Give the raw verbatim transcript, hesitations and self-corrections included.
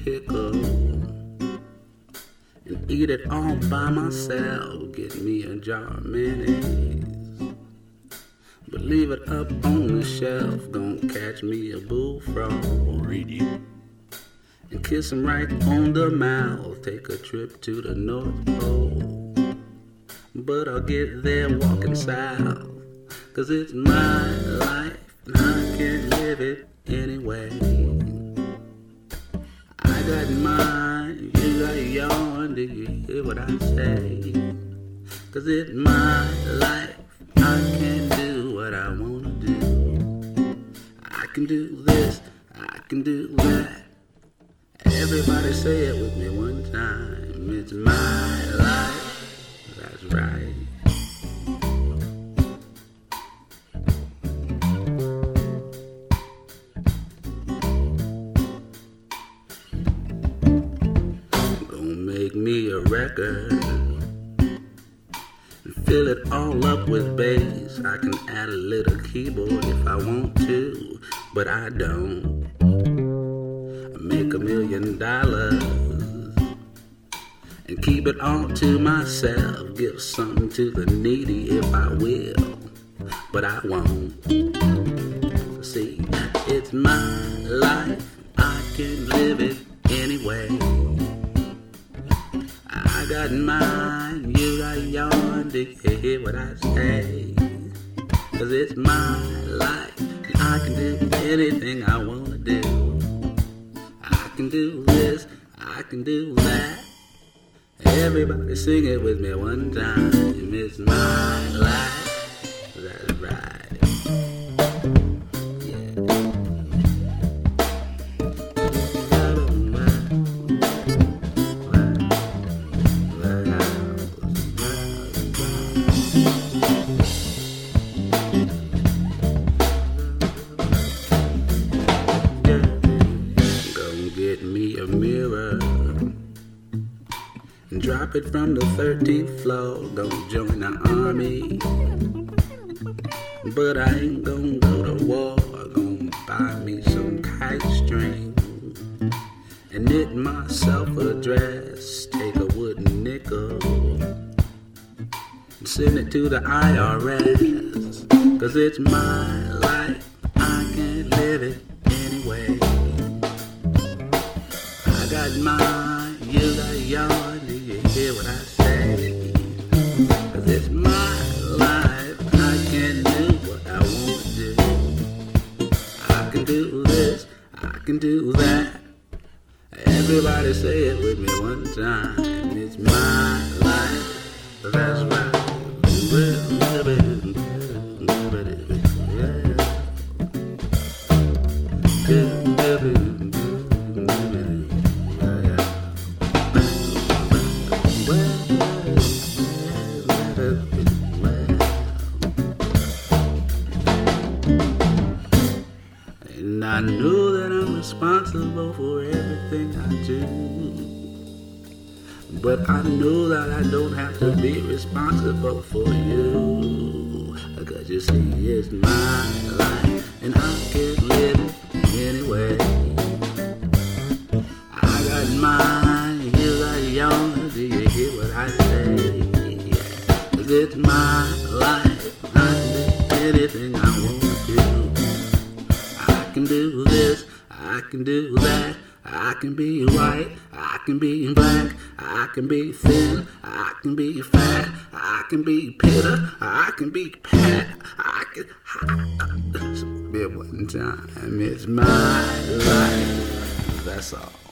pickle and eat it all by myself. Get me a jar of mayonnaise, but leave it up on the shelf. Gonna catch me a bullfrog, read it, and kiss him right on the mouth. Take a trip to the North Pole, but I'll get there walking south. Cause it's my life and I can live it anyway. I got mine, you got yours, do you hear what I say? Cause it's my life, I can do what I wanna do. I can do this, I can do that. Everybody say it with me one time. It's my life, that's right. Make me a record and fill it all up with bass. I can add a little keyboard if I want to, but I don't. I make a million dollars and keep it all to myself. Give something to the needy if I will, but I won't. See, it's my life, I can live it anyway. I got mine, you got yours, do you hear what I say? Cause it's my life, and I can do anything I wanna do. I can do this, I can do that. Everybody sing it with me one time. It's my life, that's right. Get me a mirror and drop it from the thirteenth floor. Gonna join the army, but I ain't gonna go to war. Gonna buy me some kite string and knit myself a dress. Take a wooden nickel and send it to the I R S. Cause it's my life, I can live it anyway. I got mine, you got yours, do you hear what I say? Cause it's my life, I can do what I want to do. I can do this, I can do that. Everybody say it with me one time. It's my life, that's right. And I know that I'm responsible for everything I do, but I know that I don't have to be responsible for you. Cause you see, it's my life, and I can live it anyway. I got mine, you got yours, do you hear what I say? Yeah. Cause it's my life, I can do anything I want to do. I can do this, I can do that. I can be white, I can be black, I can be thin, I can be fat, I can be bitter, I can be pat, I can. I, be one time, it's my life. That's all.